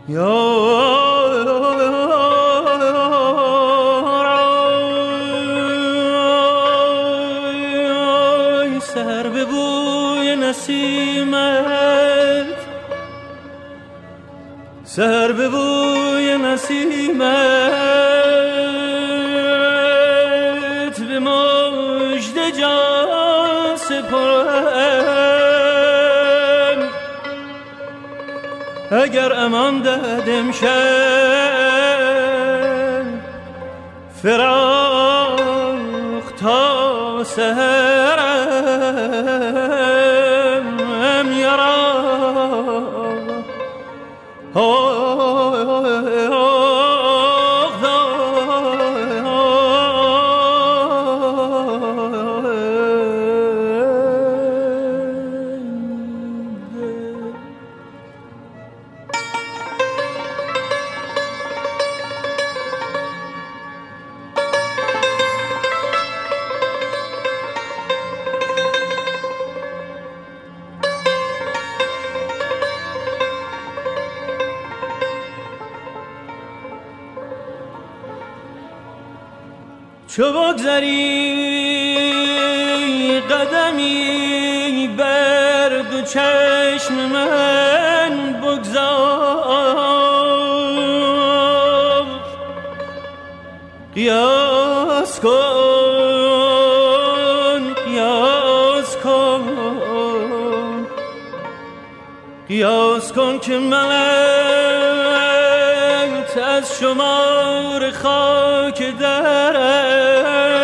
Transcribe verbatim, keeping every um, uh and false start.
سحر به بوی نسیمت، سحر به بوی نسیمت، به مژده جان سپرم. اگر امان داد امشب فراق تا سحرم یارا چو بگذری قدمی بر دو چشم من بگذار، قیاس کن قیاس کن قیاس کن که منت از شمار خاک درم